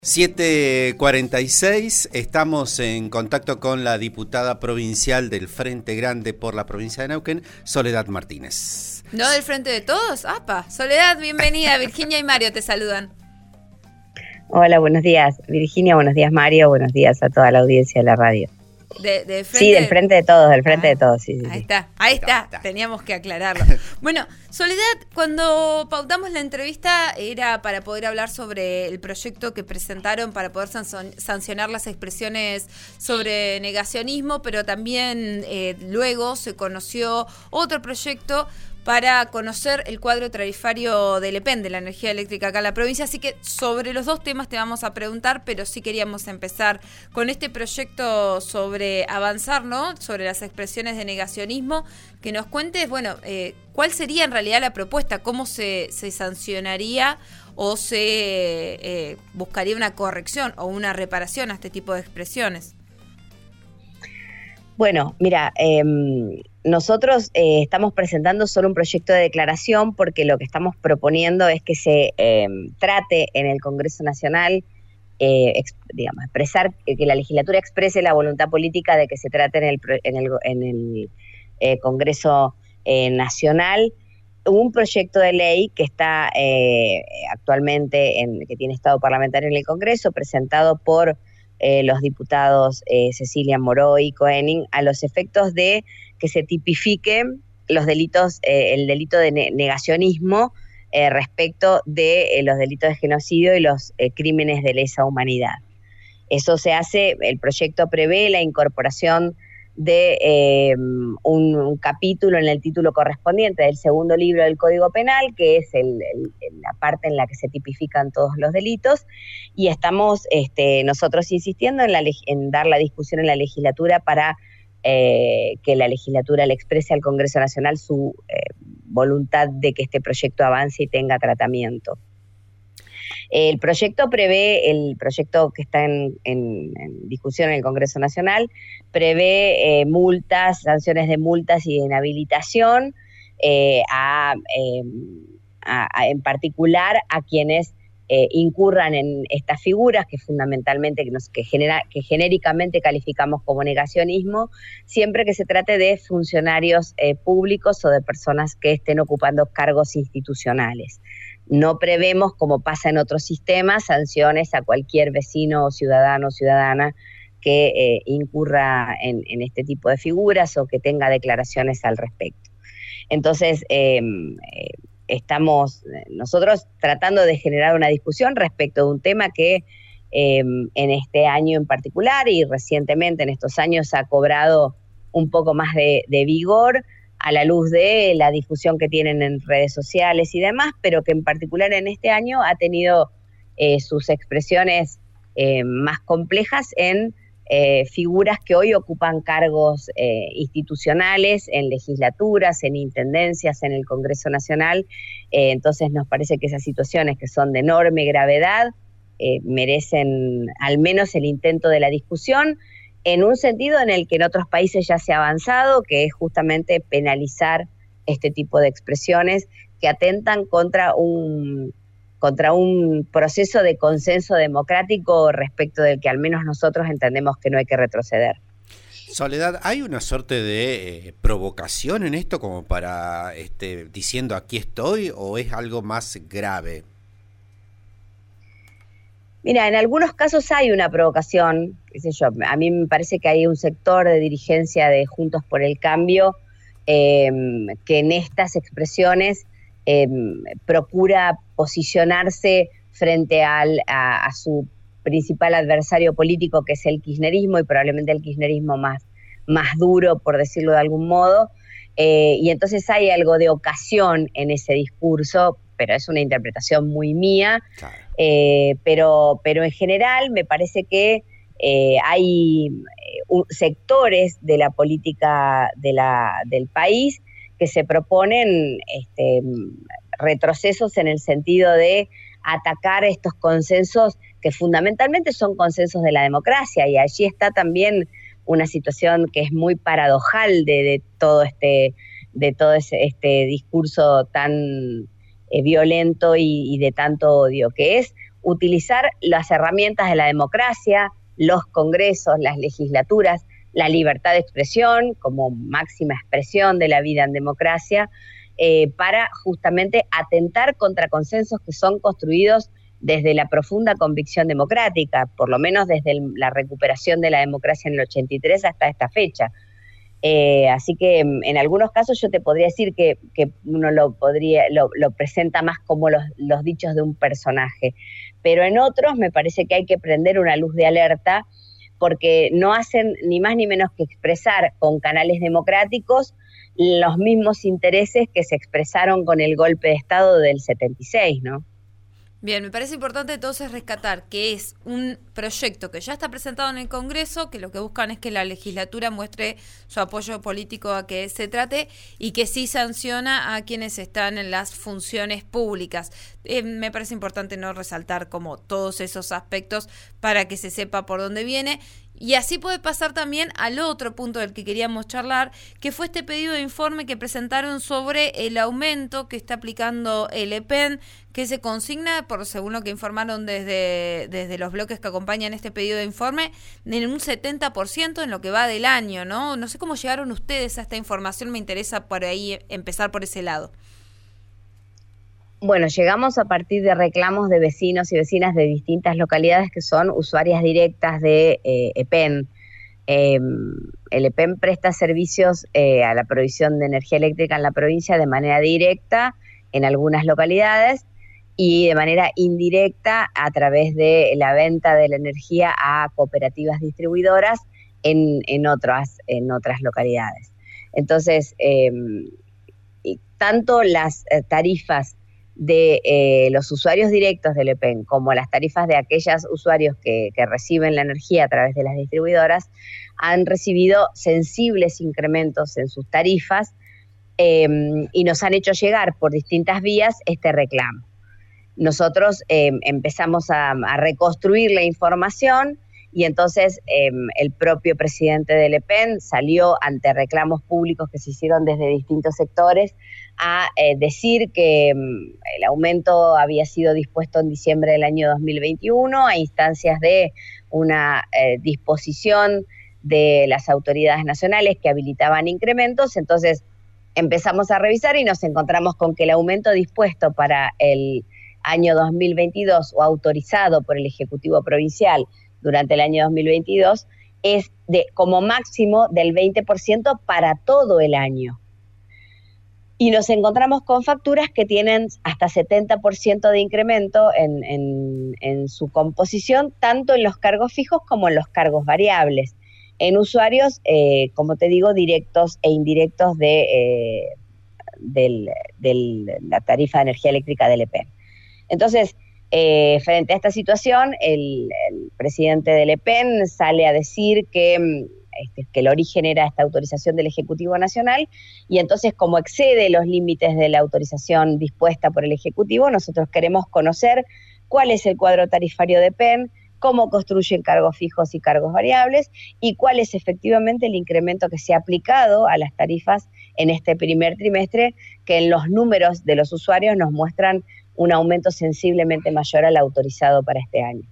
7:46, estamos en contacto con la diputada provincial del Frente Grande por la provincia de Neuquén, Soledad Martínez. ¿No del Frente de Todos? ¡Apa! Soledad, bienvenida. Virginia y Mario te saludan. Hola, buenos días Virginia, buenos días Mario, buenos días a toda la audiencia de la radio. Sí, del Frente de Todos, del Frente de Todos, sí. Ahí está, teníamos que aclararlo. Bueno, Soledad, cuando pautamos la entrevista era para poder hablar sobre el proyecto que presentaron para poder sancionar las expresiones sobre negacionismo, pero también luego se conoció otro proyecto para conocer el cuadro tarifario del EPEN, de la energía eléctrica acá en la provincia. Así que sobre los dos temas te vamos a preguntar, pero sí queríamos empezar con este proyecto sobre avanzar, ¿no? Sobre las expresiones de negacionismo. Que nos cuentes, bueno, cuál sería en realidad la propuesta, cómo se sancionaría o se buscaría una corrección o una reparación a este tipo de expresiones. Bueno, mira, nosotros estamos presentando solo un proyecto de declaración porque lo que estamos proponiendo es que se trate en el Congreso Nacional, expresar, que la legislatura exprese la voluntad política de que se trate en el Congreso Nacional un proyecto de ley que está actualmente, que tiene estado parlamentario en el Congreso, presentado por los diputados Cecilia Moró y Koenig, a los efectos de que se tipifiquen los delitos, el delito de negacionismo respecto de los delitos de genocidio y los crímenes de lesa humanidad. Eso se hace, el proyecto prevé la incorporación de un capítulo en el título correspondiente del segundo libro del Código Penal, que es la parte en la que se tipifican todos los delitos, y estamos nosotros insistiendo en dar la discusión en la legislatura para que la legislatura le exprese al Congreso Nacional su voluntad de que este proyecto avance y tenga tratamiento. El proyecto que está en discusión en el Congreso Nacional, prevé multas, sanciones de multas y de inhabilitación en particular a quienes incurran en estas figuras que fundamentalmente, que genéricamente calificamos como negacionismo, siempre que se trate de funcionarios públicos o de personas que estén ocupando cargos institucionales. No prevemos, como pasa en otros sistemas, sanciones a cualquier vecino o ciudadano o ciudadana que incurra en este tipo de figuras o que tenga declaraciones al respecto. Entonces, estamos nosotros tratando de generar una discusión respecto de un tema que en este año en particular y recientemente en estos años ha cobrado un poco más de vigor a la luz de la difusión que tienen en redes sociales y demás, pero que en particular en este año ha tenido sus expresiones más complejas en figuras que hoy ocupan cargos institucionales, en legislaturas, en intendencias, en el Congreso Nacional. Entonces nos parece que esas situaciones que son de enorme gravedad merecen al menos el intento de la discusión, en un sentido en el que en otros países ya se ha avanzado, que es justamente penalizar este tipo de expresiones que atentan contra un proceso de consenso democrático respecto del que al menos nosotros entendemos que no hay que retroceder. Soledad, ¿hay una suerte de provocación en esto como para diciendo aquí estoy, o es algo más grave? Mira, en algunos casos hay una provocación, qué sé yo, a mí me parece que hay un sector de dirigencia de Juntos por el Cambio que en estas expresiones procura posicionarse frente a su principal adversario político, que es el kirchnerismo, y probablemente el kirchnerismo más duro, por decirlo de algún modo, y entonces hay algo de ocasión en ese discurso, pero es una interpretación muy mía. Claro. Pero en general me parece que hay sectores de la política del país que se proponen retrocesos en el sentido de atacar estos consensos que fundamentalmente son consensos de la democracia, y allí está también una situación que es muy paradojal de todo este discurso tan violento y de tanto odio, que es utilizar las herramientas de la democracia, los congresos, las legislaturas, la libertad de expresión como máxima expresión de la vida en democracia, para justamente atentar contra consensos que son construidos desde la profunda convicción democrática, por lo menos desde la recuperación de la democracia en el 83 hasta esta fecha. Así que en algunos casos yo te podría decir que uno lo presenta más como los dichos de un personaje, pero en otros me parece que hay que prender una luz de alerta, porque no hacen ni más ni menos que expresar con canales democráticos los mismos intereses que se expresaron con el golpe de Estado del 76, ¿no? Bien, me parece importante entonces rescatar que es un proyecto que ya está presentado en el Congreso, que lo que buscan es que la legislatura muestre su apoyo político a que se trate y que sí sanciona a quienes están en las funciones públicas. Me parece importante no resaltar como todos esos aspectos para que se sepa por dónde viene. Y así puede pasar también al otro punto del que queríamos charlar, que fue este pedido de informe que presentaron sobre el aumento que está aplicando el EPEN, que se consigna, por según lo que informaron desde los bloques que acompañan este pedido de informe, en un 70% en lo que va del año, ¿no? No sé cómo llegaron ustedes a esta información, me interesa por ahí empezar por ese lado. Bueno, llegamos a partir de reclamos de vecinos y vecinas de distintas localidades que son usuarias directas de EPEN. El EPEN presta servicios a la provisión de energía eléctrica en la provincia de manera directa en algunas localidades y de manera indirecta a través de la venta de la energía a cooperativas distribuidoras en otras localidades. Entonces, tanto las tarifas de los usuarios directos del EPEN como las tarifas de aquellos usuarios que reciben la energía a través de las distribuidoras han recibido sensibles incrementos en sus tarifas y nos han hecho llegar por distintas vías este reclamo. Nosotros empezamos a reconstruir la información y entonces el propio presidente del EPEN salió ante reclamos públicos que se hicieron desde distintos sectores a decir que el aumento había sido dispuesto en diciembre del año 2021 a instancias de una disposición de las autoridades nacionales que habilitaban incrementos. Entonces empezamos a revisar y nos encontramos con que el aumento dispuesto para el año 2022 o autorizado por el Ejecutivo Provincial durante el año 2022 es de como máximo del 20% para todo el año. Y nos encontramos con facturas que tienen hasta 70% de incremento en su composición, tanto en los cargos fijos como en los cargos variables, en usuarios, como te digo, directos e indirectos de la tarifa de energía eléctrica del EPEN. Entonces, frente a esta situación, el presidente del EPEN sale a decir que el origen era esta autorización del Ejecutivo Nacional, y entonces, como excede los límites de la autorización dispuesta por el Ejecutivo, nosotros queremos conocer cuál es el cuadro tarifario de EPEN, cómo construyen cargos fijos y cargos variables, y cuál es efectivamente el incremento que se ha aplicado a las tarifas en este primer trimestre, que en los números de los usuarios nos muestran un aumento sensiblemente mayor al autorizado para este año.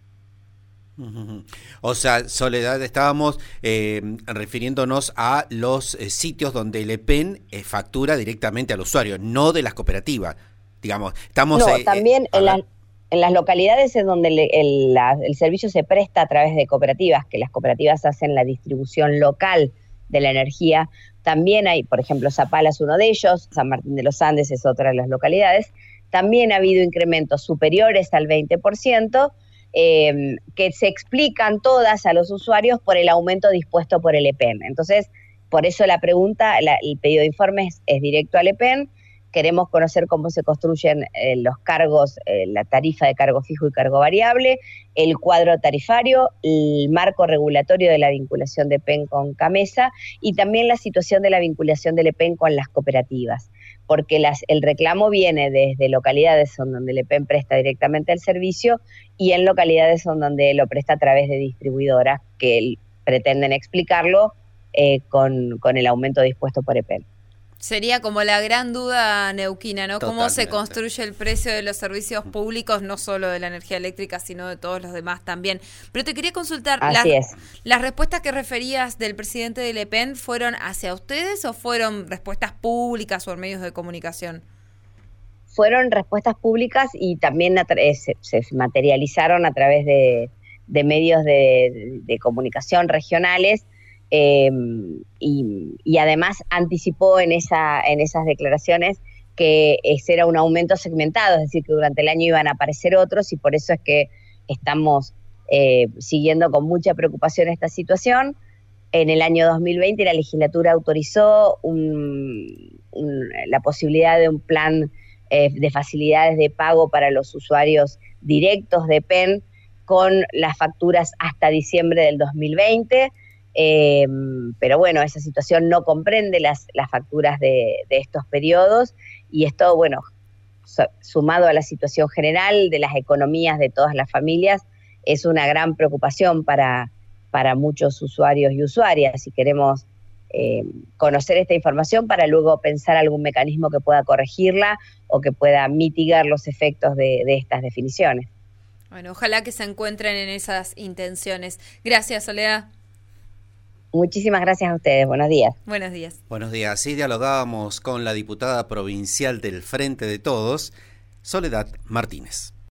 O sea, Soledad, estábamos refiriéndonos a los sitios donde el EPEN factura directamente al usuario, no de las cooperativas, digamos. Estamos, también en las localidades en donde el servicio se presta a través de cooperativas, que las cooperativas hacen la distribución local de la energía. También hay, por ejemplo, Zapala es uno de ellos, San Martín de los Andes es otra de las localidades. También ha habido incrementos superiores al 20%, que se explican todas a los usuarios por el aumento dispuesto por el EPEN. Entonces, por eso la pregunta, el pedido de informes es directo al EPEN. Queremos conocer cómo se construyen los cargos, la tarifa de cargo fijo y cargo variable, el cuadro tarifario, el marco regulatorio de la vinculación de EPEN con CAMESA y también la situación de la vinculación del EPEN con las cooperativas, porque el reclamo viene desde localidades donde el EPEN presta directamente el servicio y en localidades donde lo presta a través de distribuidoras que pretenden explicarlo con el aumento dispuesto por EPEN. Sería como la gran duda neuquina, ¿no? Totalmente. Cómo se construye el precio de los servicios públicos, no solo de la energía eléctrica, sino de todos los demás también. Pero te quería consultar, ¿las respuestas que referías del presidente de Le Pen fueron hacia ustedes o fueron respuestas públicas o en medios de comunicación? Fueron respuestas públicas y también se materializaron a través de medios de comunicación regionales. Y además anticipó en esas declaraciones que ese era un aumento segmentado, es decir, que durante el año iban a aparecer otros, y por eso es que estamos siguiendo con mucha preocupación esta situación. En el año 2020 la legislatura autorizó la posibilidad de un plan de facilidades de pago para los usuarios directos de PEN con las facturas hasta diciembre del 2020. Pero bueno, esa situación no comprende las facturas de estos periodos, y esto, bueno, sumado a la situación general de las economías de todas las familias, es una gran preocupación para muchos usuarios y usuarias, y queremos conocer esta información para luego pensar algún mecanismo que pueda corregirla o que pueda mitigar los efectos de estas definiciones. Bueno, ojalá que se encuentren en esas intenciones. Gracias, Soledad. Muchísimas gracias a ustedes. Buenos días. Buenos días. Buenos días. Sí, dialogábamos con la diputada provincial del Frente de Todos, Soledad Martínez.